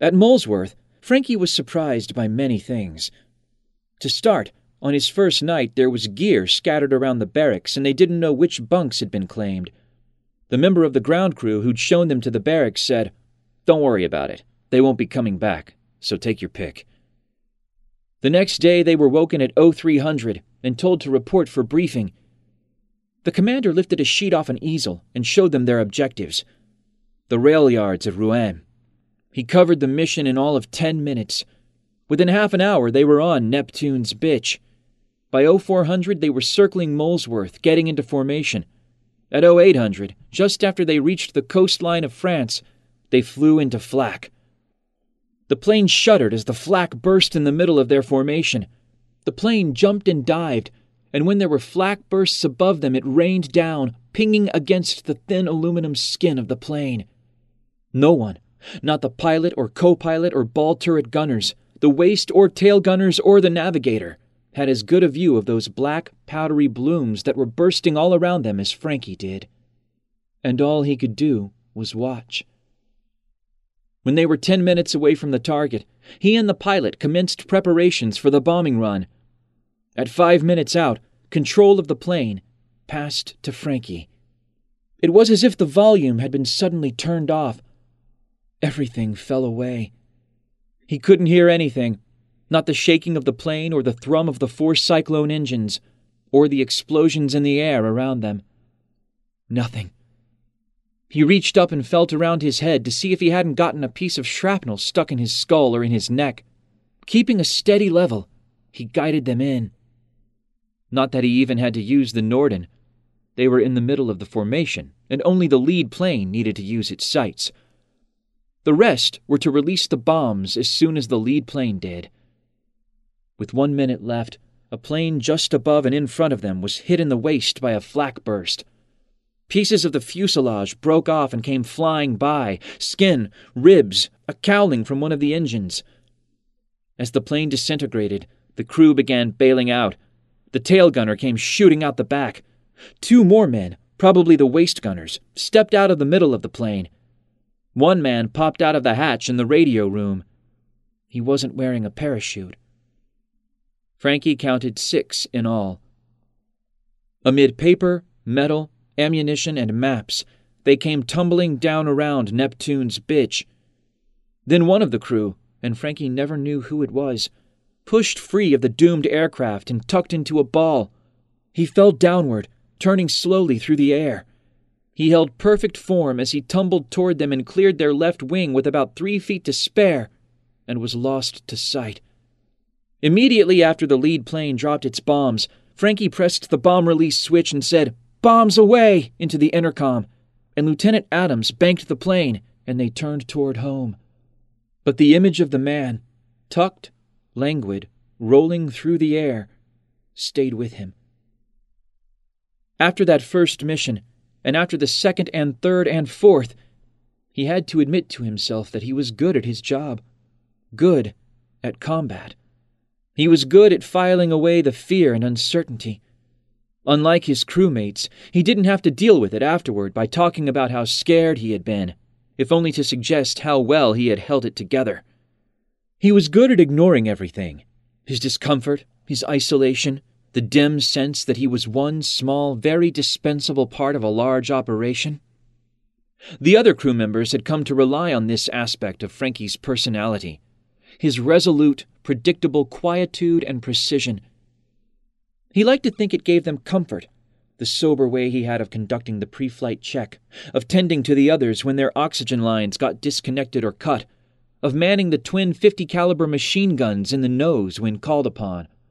At Molesworth, Frankie was surprised by many things. To start, on his first night there was gear scattered around the barracks and they didn't know which bunks had been claimed. The member of the ground crew who'd shown them to the barracks said, "Don't worry about it. They won't be coming back, so take your pick." The next day they were woken at 0300 and told to report for briefing. The commander lifted a sheet off an easel and showed them their objectives. The rail yards of Rouen. He covered the mission in all of 10 minutes. Within half an hour they were on Neptune's Bitch. By 0400 they were circling Molesworth, getting into formation. At 0800, just after they reached the coastline of France, they flew into flak. The plane shuddered as the flak burst in the middle of their formation. The plane jumped and dived, and when there were flak bursts above them, it rained down, pinging against the thin aluminum skin of the plane. No one, not the pilot or co-pilot or ball turret gunners, the waist or tail gunners or the navigator, had as good a view of those black, powdery blooms that were bursting all around them as Frankie did. And all he could do was watch. When they were 10 minutes away from the target, he and the pilot commenced preparations for the bombing run. At 5 minutes out, control of the plane passed to Frankie. It was as if the volume had been suddenly turned off. Everything fell away. He couldn't hear anything, not the shaking of the plane or the thrum of the 4 Cyclone engines, or the explosions in the air around them. Nothing. He reached up and felt around his head to see if he hadn't gotten a piece of shrapnel stuck in his skull or in his neck. Keeping a steady level, he guided them in. Not that he even had to use the Norden. They were in the middle of the formation, and only the lead plane needed to use its sights. The rest were to release the bombs as soon as the lead plane did. With 1 minute left, a plane just above and in front of them was hit in the waist by a flak burst. Pieces of the fuselage broke off and came flying by, skin, ribs, a cowling from one of the engines. As the plane disintegrated, the crew began bailing out. The tail gunner came shooting out the back. 2 more men, probably the waist gunners, stepped out of the middle of the plane. One man popped out of the hatch in the radio room. He wasn't wearing a parachute. Frankie counted 6 in all. Amid paper, metal, ammunition, and maps, they came tumbling down around Neptune's Bitch. Then one of the crew, and Frankie never knew who it was, pushed free of the doomed aircraft and tucked into a ball. He fell downward, turning slowly through the air. He held perfect form as he tumbled toward them and cleared their left wing with about 3 feet to spare, and was lost to sight. Immediately after the lead plane dropped its bombs, Frankie pressed the bomb release switch and said, "Bombs away!" into the intercom, and Lieutenant Adams banked the plane, and they turned toward home. But the image of the man, tucked, languid, rolling through the air, stayed with him. After that first mission, and after the second and third and fourth, he had to admit to himself that he was good at his job, good at combat. He was good at filing away the fear and uncertainty. Unlike his crewmates, he didn't have to deal with it afterward by talking about how scared he had been, if only to suggest how well he had held it together. He was good at ignoring everything, his discomfort, his isolation, the dim sense that he was one small, very dispensable part of a large operation. The other crew members had come to rely on this aspect of Frankie's personality, his resolute, predictable quietude and precision. He liked to think it gave them comfort, the sober way he had of conducting the pre-flight check, of tending to the others when their oxygen lines got disconnected or cut, of manning the twin .50 caliber machine guns in the nose when called upon,